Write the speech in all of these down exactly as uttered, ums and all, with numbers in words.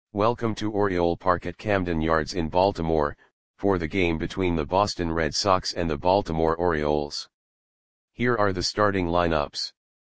Welcome to Oriole Park at Camden Yards in Baltimore, for the game between the Boston Red Sox and the Baltimore Orioles. Here are the starting lineups.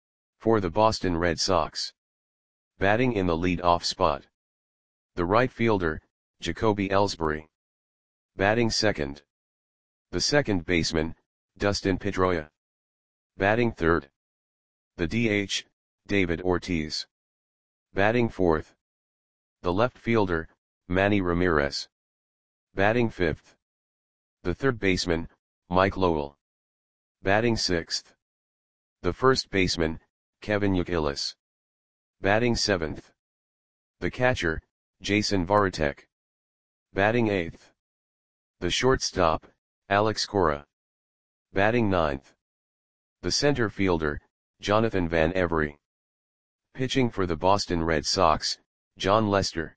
For the Boston Red Sox. Batting in the lead-off spot. The right fielder, Jacoby Ellsbury. Batting second. The second baseman, Dustin Pedroia. Batting third. The D H, David Ortiz. Batting fourth. The left fielder, Manny Ramirez. Batting fifth. The third baseman, Mike Lowell. Batting sixth. The first baseman, Kevin Youkilis. Batting seventh. The catcher, Jason Varitek. Batting eighth. The shortstop, Alex Cora. Batting ninth. The center fielder, Jonathan Van Every. Pitching for the Boston Red Sox, John Lester.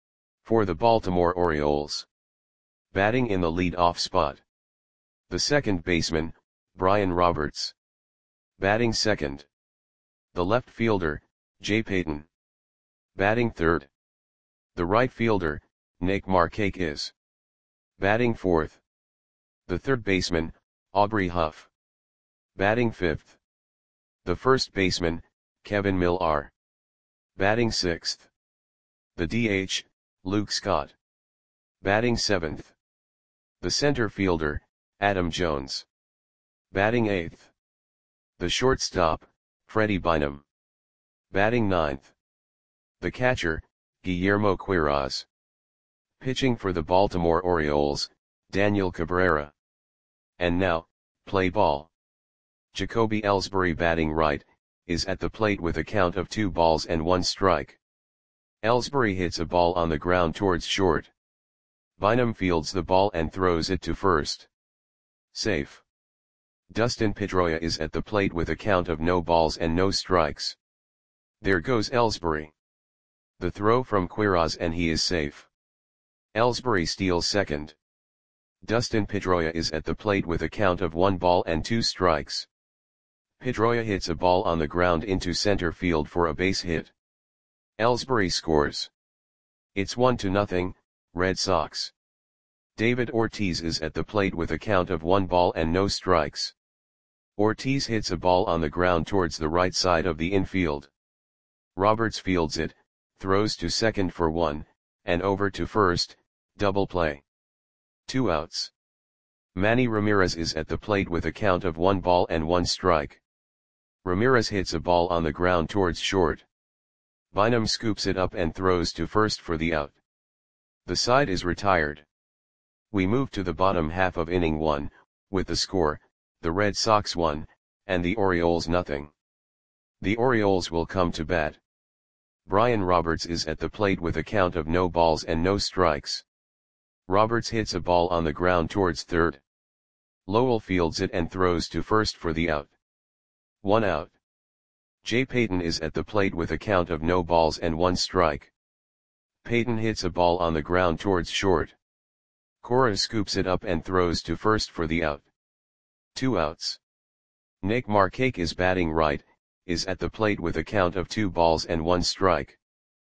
For the Baltimore Orioles. Batting in the lead-off spot. The second baseman, Brian Roberts. Batting second. The left fielder, Jay Payton. Batting third. The right fielder, Nick Markakis. Batting fourth. The third baseman, Aubrey Huff. Batting fifth. The first baseman, Kevin Millar. Batting sixth. The D H, Luke Scott. Batting seventh. The center fielder, Adam Jones. Batting eighth. The shortstop, Freddie Bynum. Batting ninth. The catcher, Guillermo Quiroz. Pitching for the Baltimore Orioles, Daniel Cabrera. And now, play ball. Jacoby Ellsbury, batting right, is at the plate with a count of two balls and one strike. Ellsbury hits a ball on the ground towards short. Bynum fields the ball and throws it to first. Safe. Dustin Pedroia is at the plate with a count of no balls and no strikes. There goes Ellsbury. The throw from Quiroz and he is safe. Ellsbury steals second. Dustin Pedroia is at the plate with a count of one ball and two strikes. Pedroia hits a ball on the ground into center field for a base hit. Ellsbury scores. It's one to nothing, Red Sox. David Ortiz is at the plate with a count of one ball and no strikes. Ortiz hits a ball on the ground towards the right side of the infield. Roberts fields it, throws to second for one, and over to first, double play. Two outs. Manny Ramirez is at the plate with a count of one ball and one strike. Ramirez hits a ball on the ground towards short. Bynum scoops it up and throws to first for the out. The side is retired. We move to the bottom half of inning one, with the score, the Red Sox one, and the Orioles nothing. The Orioles will come to bat. Brian Roberts is at the plate with a count of no balls and no strikes. Roberts hits a ball on the ground towards third. Lowell fields it and throws to first for the out. One out. Jay Payton is at the plate with a count of no balls and one strike. Payton hits a ball on the ground towards short. Cora scoops it up and throws to first for the out. Two outs. Nick Markakis, batting right, is at the plate with a count of two balls and one strike.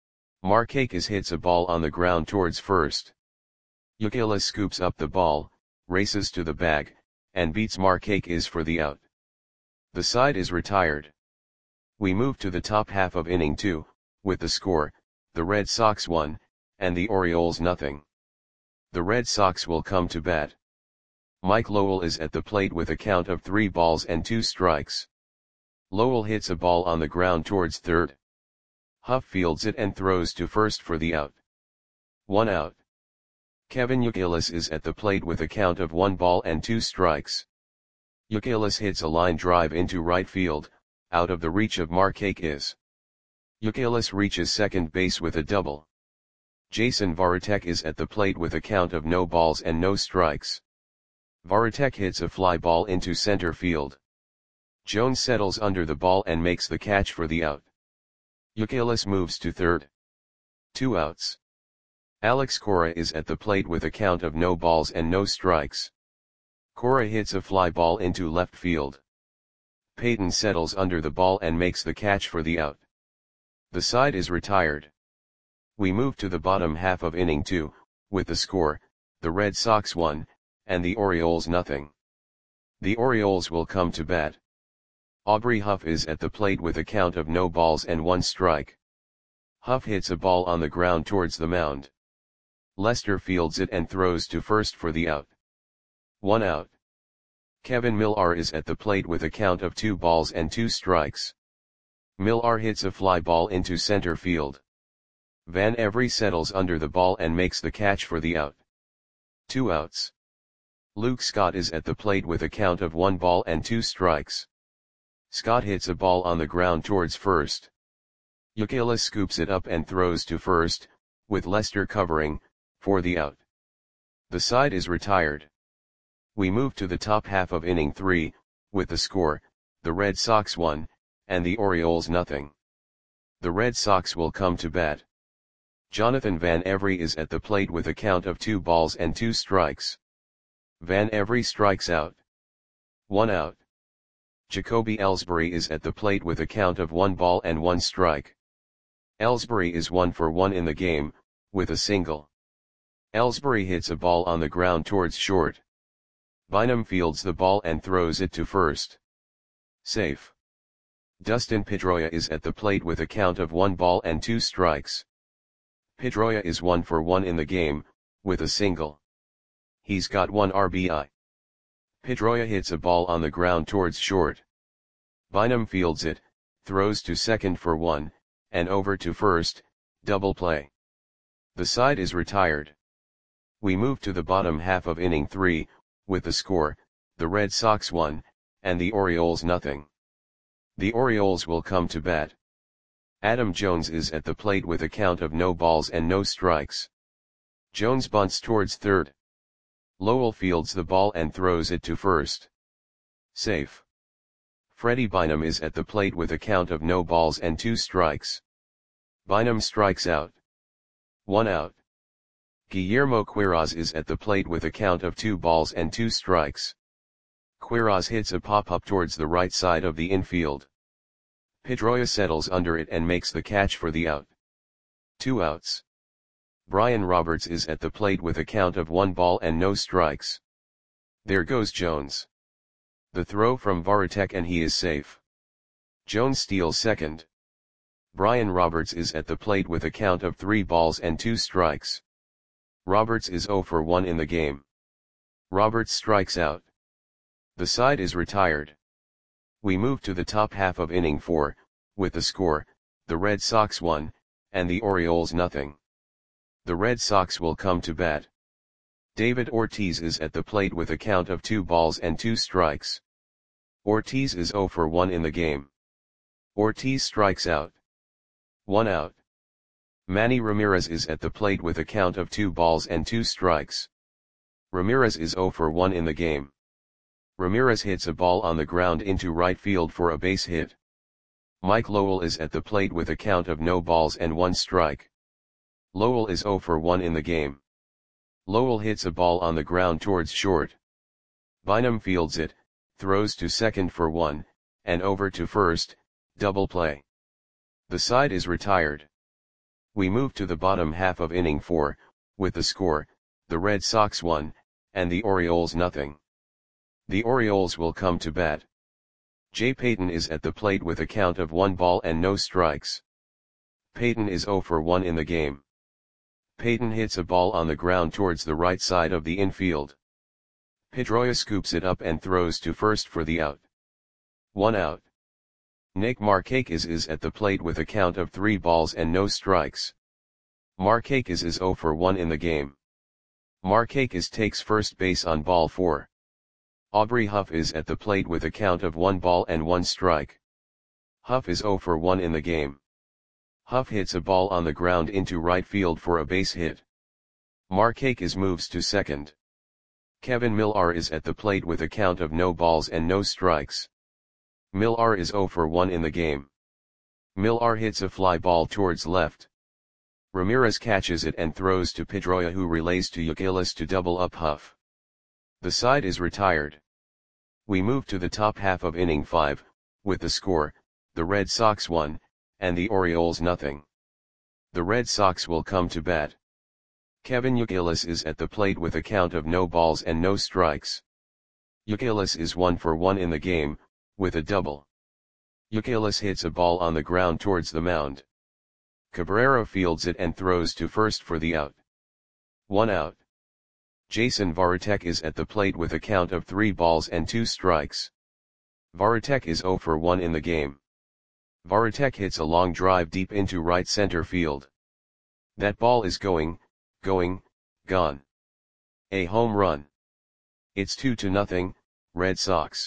Markakis hits a ball on the ground towards first. Youkilis scoops up the ball, races to the bag, and beats Markakis for the out. The side is retired. We move to the top half of inning two, with the score, the Red Sox one, and the Orioles nothing. The Red Sox will come to bat. Mike Lowell is at the plate with a count of three balls and two strikes. Lowell hits a ball on the ground towards third. Huff fields it and throws to first for the out. One out. Kevin Youkilis is at the plate with a count of one ball and two strikes. Youkilis hits a line drive into right field, out of the reach of Markakis. Youkilis reaches second base with a double. Jason Varitek is at the plate with a count of no balls and no strikes. Varitek hits a fly ball into center field. Jones settles under the ball and makes the catch for the out. Youkilis moves to third. Two outs. Alex Cora is at the plate with a count of no balls and no strikes. Cora hits a fly ball into left field. Payton settles under the ball and makes the catch for the out. The side is retired. We move to the bottom half of inning two, with the score, the Red Sox one, and the Orioles nothing. The Orioles will come to bat. Aubrey Huff is at the plate with a count of no balls and one strike. Huff hits a ball on the ground towards the mound. Lester fields it and throws to first for the out. One out. Kevin Millar is at the plate with a count of two balls and two strikes. Millar hits a fly ball into center field. Van Every settles under the ball and makes the catch for the out. Two outs. Luke Scott is at the plate with a count of one ball and two strikes. Scott hits a ball on the ground towards first. Youkilis scoops it up and throws to first, with Lester covering, for the out. The side is retired. We move to the top half of inning three, with the score, the Red Sox one, and the Orioles nothing. The Red Sox will come to bat. Jonathan Van Every is at the plate with a count of two balls and two strikes. Van Every strikes out. One out. Jacoby Ellsbury is at the plate with a count of one ball and one strike. Ellsbury is one for one in the game, with a single. Ellsbury hits a ball on the ground towards short. Bynum fields the ball and throws it to first. Safe. Dustin Pedroia is at the plate with a count of one ball and two strikes. Pedroia is one for one in the game, with a single. He's got one R B I. Pedroia hits a ball on the ground towards short. Bynum fields it, throws to second for one, and over to first, double play. The side is retired. We move to the bottom half of inning three, with the score, the Red Sox one, and the Orioles nothing. The Orioles will come to bat. Adam Jones is at the plate with a count of no balls and no strikes. Jones bunts towards third. Lowell fields the ball and throws it to first. Safe. Freddie Bynum is at the plate with a count of no balls and two strikes. Bynum strikes out. One out. Guillermo Quiroz is at the plate with a count of two balls and two strikes. Quiroz hits a pop-up towards the right side of the infield. Pedroia settles under it and makes the catch for the out. Two outs. Brian Roberts is at the plate with a count of one ball and no strikes. There goes Jones. The throw from Varitek and he is safe. Jones steals second. Brian Roberts is at the plate with a count of three balls and two strikes. Roberts is zero for one in the game. Roberts strikes out. The side is retired. We move to the top half of inning four, with the score, the Red Sox one, and the Orioles nothing. The Red Sox will come to bat. David Ortiz is at the plate with a count of two balls and two strikes. Ortiz is zero for one in the game. Ortiz strikes out. One out. Manny Ramirez is at the plate with a count of two balls and two strikes. Ramirez is zero for one in the game. Ramirez hits a ball on the ground into right field for a base hit. Mike Lowell is at the plate with a count of no balls and one strike. Lowell is zero for one in the game. Lowell hits a ball on the ground towards short. Bynum fields it, throws to second for one, and over to first, double play. The side is retired. We move to the bottom half of inning four, with the score, the Red Sox one, and the Orioles nothing. The Orioles will come to bat. Jay Payton is at the plate with a count of one ball and no strikes. Payton is zero for one in the game. Payton hits a ball on the ground towards the right side of the infield. Pedroia scoops it up and throws to first for the out. One out. Nick Markakis is at the plate with a count of three balls and no strikes. Markakis is zero for one in the game. Markakis takes first base on ball four. Aubrey Huff is at the plate with a count of one ball and one strike. Huff is zero for one in the game. Huff hits a ball on the ground into right field for a base hit. Markakis moves to second. Kevin Millar is at the plate with a count of no balls and no strikes. Millar is zero for one in the game. Millar hits a fly ball towards left. Ramirez catches it and throws to Pedroia, who relays to Youkilis to double up Huff. The side is retired. We move to the top half of inning five, with the score, the Red Sox one, and the Orioles nothing. The Red Sox will come to bat. Kevin Youkilis is at the plate with a count of no balls and no strikes. Youkilis is one for one in the game, with a double. Youkilis hits a ball on the ground towards the mound. Cabrera fields it and throws to first for the out. One out. Jason Varitek is at the plate with a count of three balls and two strikes. Varitek is zero for one in the game. Varitek hits a long drive deep into right center field. That ball is going, going, gone. A home run. It's two to nothing, Red Sox.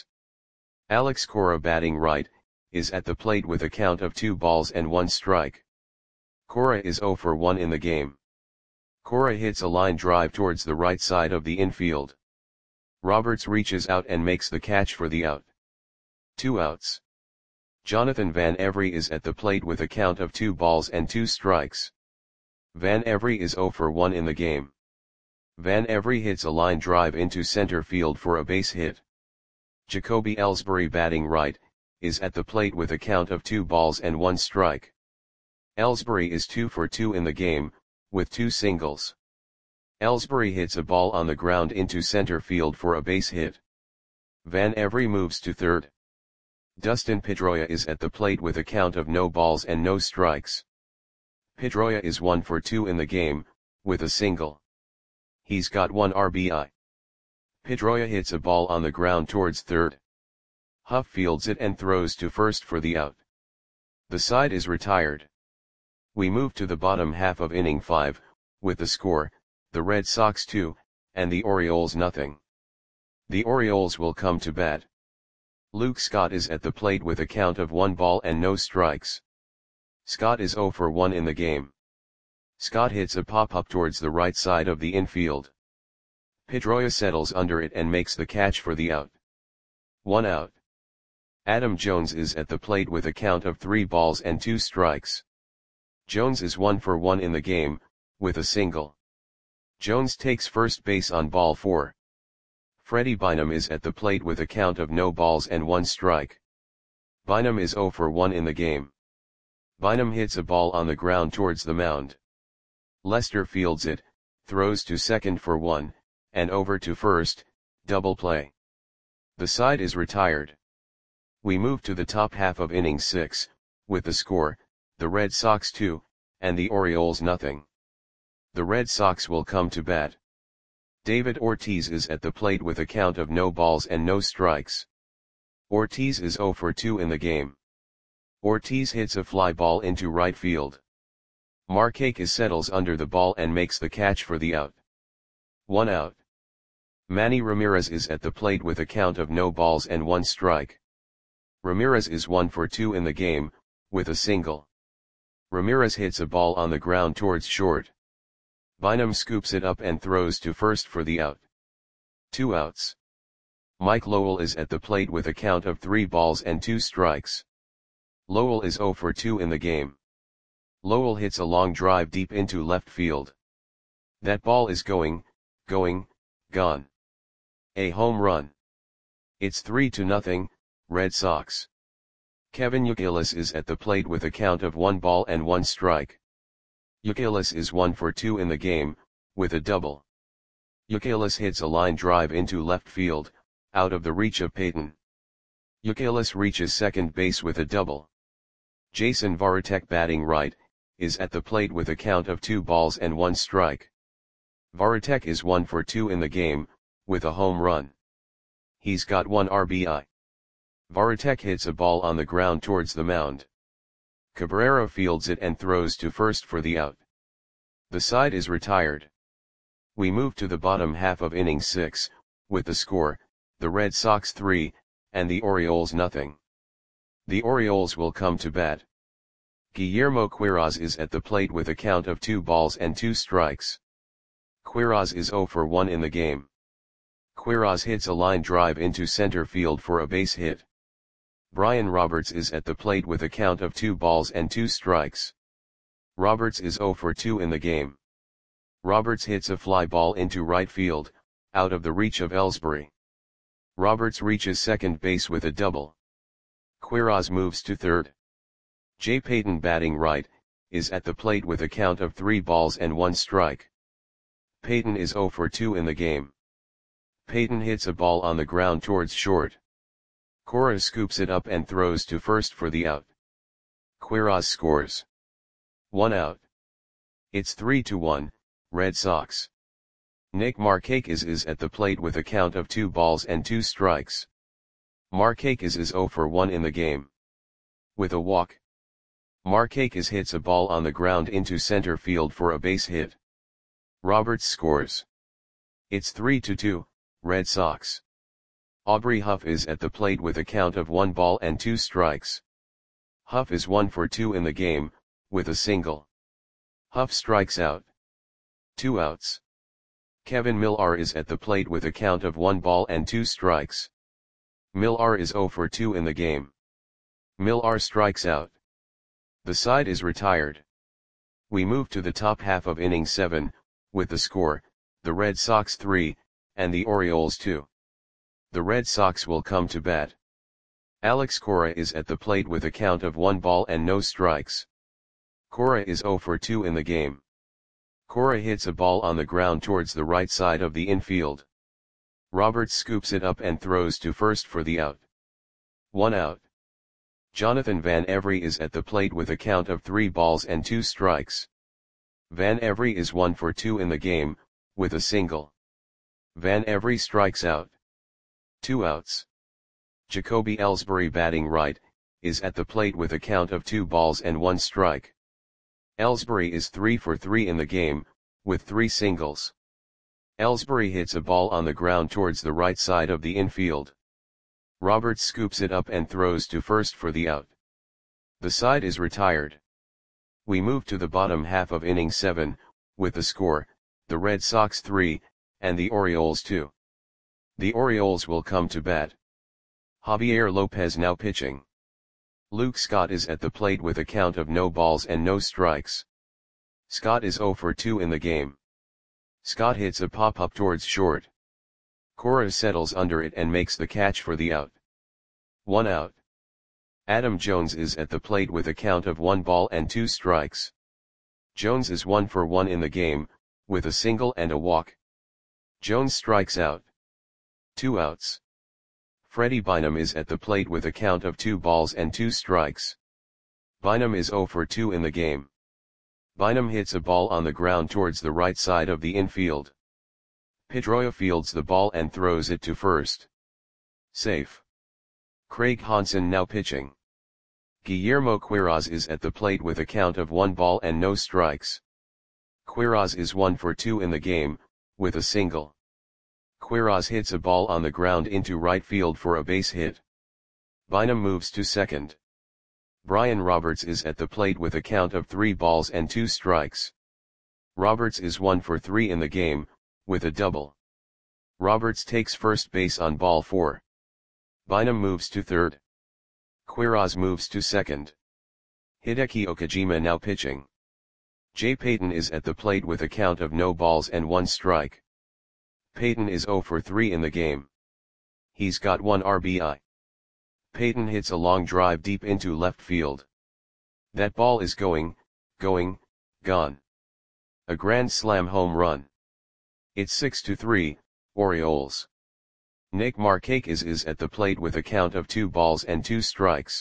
Alex Cora, batting right, is at the plate with a count of two balls and one strike. Cora is zero for one in the game. Cora hits a line drive towards the right side of the infield. Roberts reaches out and makes the catch for the out. Two outs. Jonathan Van Every is at the plate with a count of two balls and two strikes. Van Every is zero for one in the game. Van Every hits a line drive into center field for a base hit. Jacoby Ellsbury, batting right, is at the plate with a count of two balls and one strike. Ellsbury is two for two in the game, with two singles. Ellsbury hits a ball on the ground into center field for a base hit. Van Every moves to third. Dustin Pedroia is at the plate with a count of no balls and no strikes. Pedroia is one for two in the game, with a single. He's got one R B I. Pedroia hits a ball on the ground towards third. Huff fields it and throws to first for the out. The side is retired. We move to the bottom half of inning five, with the score, the Red Sox two, and the Orioles nothing. The Orioles will come to bat. Luke Scott is at the plate with a count of one ball and no strikes. Scott is zero for one in the game. Scott hits a pop-up towards the right side of the infield. Pedroia settles under it and makes the catch for the out. One out. Adam Jones is at the plate with a count of three balls and two strikes. Jones is one for one in the game, with a single. Jones takes first base on ball four. Freddie Bynum is at the plate with a count of no balls and one strike. Bynum is zero for one in the game. Bynum hits a ball on the ground towards the mound. Lester fields it, throws to second for one, and over to first, double play. The side is retired. We move to the top half of inning six, with the score, the Red Sox two, and the Orioles nothing. The Red Sox will come to bat. David Ortiz is at the plate with a count of no balls and no strikes. Ortiz is zero for two in the game. Ortiz hits a fly ball into right field. Markakis settles under the ball and makes the catch for the out. One out. Manny Ramirez is at the plate with a count of no balls and one strike. Ramirez is one for two in the game, with a single. Ramirez hits a ball on the ground towards short. Bynum scoops it up and throws to first for the out. Two outs. Mike Lowell is at the plate with a count of three balls and two strikes. Lowell is zero for two in the game. Lowell hits a long drive deep into left field. That ball is going, going, gone. A home run. It's three to nothing, Red Sox. Kevin Youkilis is at the plate with a count of one ball and one strike. Youkilis is one for two in the game, with a double. Youkilis hits a line drive into left field, out of the reach of Payton. Youkilis reaches second base with a double. Jason Varitek, batting right, is at the plate with a count of two balls and one strike. Varitek is one for two in the game, with a home run. He's got one R B I. Varitek hits a ball on the ground towards the mound. Cabrera fields it and throws to first for the out. The side is retired. We move to the bottom half of inning six, with the score, the Red Sox three, and the Orioles nothing. The Orioles will come to bat. Guillermo Quiroz is at the plate with a count of two balls and two strikes. Quiroz is zero for one in the game. Quiroz hits a line drive into center field for a base hit. Brian Roberts is at the plate with a count of two balls and two strikes. Roberts is zero for two in the game. Roberts hits a fly ball into right field, out of the reach of Ellsbury. Roberts reaches second base with a double. Quiroz moves to third. Jay Payton, batting right, is at the plate with a count of three balls and one strike. Peyton is zero for two in the game. Peyton hits a ball on the ground towards short. Cora scoops it up and throws to first for the out. Quiroz scores. One out. It's three to one, Red Sox. Nick Markakis is at the plate with a count of two balls and two strikes. Markakis is zero for one in the game. With a walk, Markakis hits a ball on the ground into center field for a base hit. Roberts scores. It's three to two, Red Sox. Aubrey Huff is at the plate with a count of one ball and two strikes. Huff is one for two in the game, with a single. Huff strikes out. Two outs. Kevin Millar is at the plate with a count of one ball and two strikes. Millar is zero for two in the game. Millar strikes out. The side is retired. We move to the top half of inning seven, with the score, the Red Sox three, and the Orioles two. The Red Sox will come to bat. Alex Cora is at the plate with a count of one ball and no strikes. Cora is zero for two in the game. Cora hits a ball on the ground towards the right side of the infield. Roberts scoops it up and throws to first for the out. One out. Jonathan Van Every is at the plate with a count of three balls and two strikes. Van Every is one for two in the game, with a single. Van Every strikes out. Two outs. Jacoby Ellsbury, batting right, is at the plate with a count of two balls and one strike. Ellsbury is three for three in the game, with three singles. Ellsbury hits a ball on the ground towards the right side of the infield. Roberts scoops it up and throws to first for the out. The side is retired. We move to the bottom half of inning seven, with the score, the Red Sox three, and the Orioles two. The Orioles will come to bat. Javier Lopez now pitching. Luke Scott is at the plate with a count of no balls and no strikes. Scott is zero for two in the game. Scott hits a pop-up towards short. Cora settles under it and makes the catch for the out. One out. Adam Jones is at the plate with a count of one ball and two strikes. Jones is one for one in the game, with a single and a walk. Jones strikes out. Two outs. Freddie Bynum is at the plate with a count of two balls and two strikes. Bynum is zero for two in the game. Bynum hits a ball on the ground towards the right side of the infield. Pedroia fields the ball and throws it to first. Safe. Craig Hansen now pitching. Guillermo Quiroz is at the plate with a count of one ball and no strikes. Quiroz is one for two in the game, with a single. Quiroz hits a ball on the ground into right field for a base hit. Bynum moves to second. Brian Roberts is at the plate with a count of three balls and two strikes. Roberts is one for three in the game, with a double. Roberts takes first base on ball four. Bynum moves to third. Quiroz moves to second. Hideki Okajima now pitching. Jay Payton is at the plate with a count of no balls and one strike. Payton is zero for three in the game. He's got one R B I. Payton hits a long drive deep into left field. That ball is going, going, gone. A grand slam home run. It's six to three, Orioles. Nick Markakis is at the plate with a count of two balls and two strikes.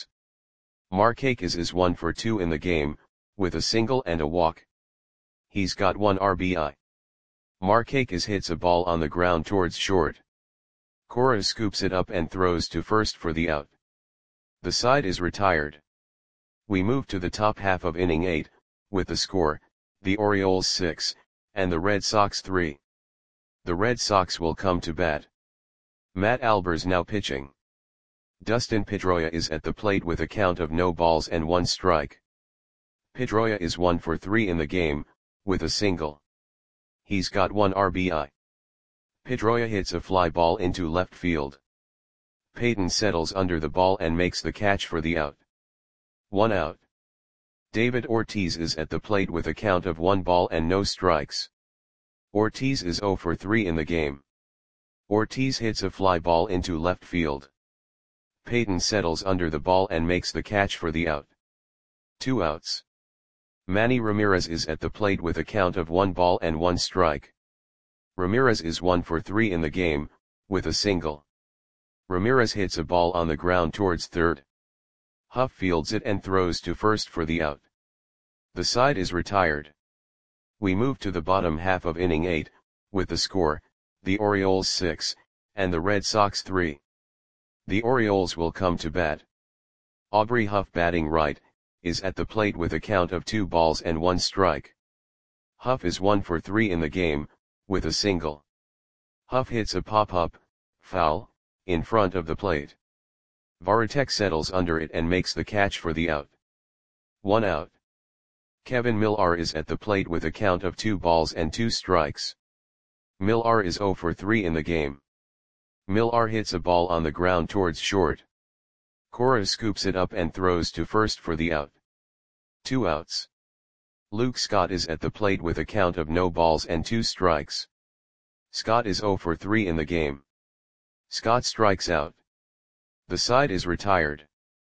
Markakis is one for two in the game, with a single and a walk. He's got one R B I. Markakis hits a ball on the ground towards short. Cora scoops it up and throws to first for the out. The side is retired. We move to the top half of inning eight, with the score, the Orioles six, and the Red Sox three. The Red Sox will come to bat. Matt Albers now pitching. Dustin Pedroia is at the plate with a count of no balls and one strike. Pedroia is one for three in the game, with a single. He's got one R B I. Pedroia hits a fly ball into left field. Payton settles under the ball and makes the catch for the out. One out. David Ortiz is at the plate with a count of one ball and no strikes. Ortiz is zero for three in the game. Ortiz hits a fly ball into left field. Payton settles under the ball and makes the catch for the out. Two outs. Manny Ramirez is at the plate with a count of one ball and one strike. Ramirez is one for three in the game, with a single. Ramirez hits a ball on the ground towards third. Huff fields it and throws to first for the out. The side is retired. We move to the bottom half of inning eight, with the score, the Orioles six, and the Red Sox three. The Orioles will come to bat. Aubrey Huff, batting right, is at the plate with a count of two balls and one strike. Huff is one for three in the game, with a single. Huff hits a pop-up, foul, in front of the plate. Varitek settles under it and makes the catch for the out. One out. Kevin Millar is at the plate with a count of two balls and two strikes. Millar is zero for three in the game. Millar hits a ball on the ground towards short. Cora scoops it up and throws to first for the out. Two outs. Luke Scott is at the plate with a count of no balls and two strikes. Scott is zero for three in the game. Scott strikes out. The side is retired.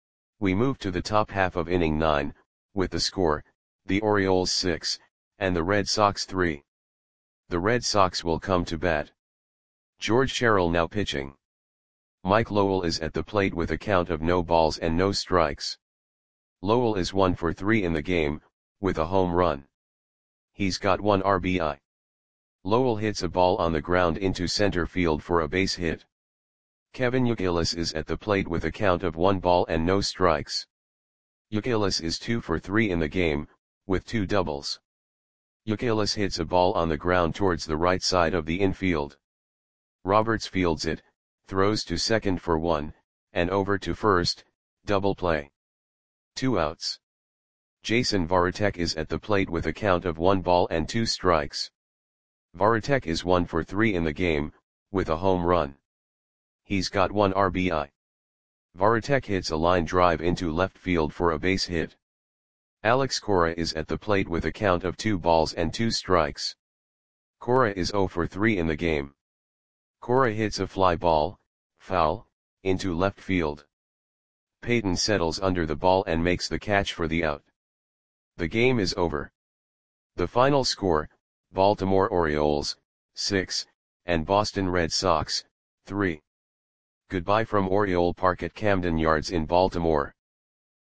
We move to the top half of inning nine, with the score, the Orioles six, and the Red Sox three. The Red Sox will come to bat. George Sherrill now pitching. Mike Lowell is at the plate with a count of no balls and no strikes. Lowell is one for three in the game, with a home run. He's got one R B I. Lowell hits a ball on the ground into center field for a base hit. Kevin Youkilis is at the plate with a count of one ball and no strikes. Youkilis is two for three in the game, with two doubles. Youkilis hits a ball on the ground towards the right side of the infield. Roberts fields it, throws to second for one, and over to first, double play. Two outs. Jason Varitek is at the plate with a count of one ball and two strikes. Varitek is one for three in the game, with a home run. He's got one R B I. Varitek hits a line drive into left field for a base hit. Alex Cora is at the plate with a count of two balls and two strikes. Cora is zero for three in the game. Cora hits a fly ball, foul, into left field. Peyton settles under the ball and makes the catch for the out. The game is over. The final score, Baltimore Orioles, six, and Boston Red Sox, three. Goodbye from Oriole Park at Camden Yards in Baltimore.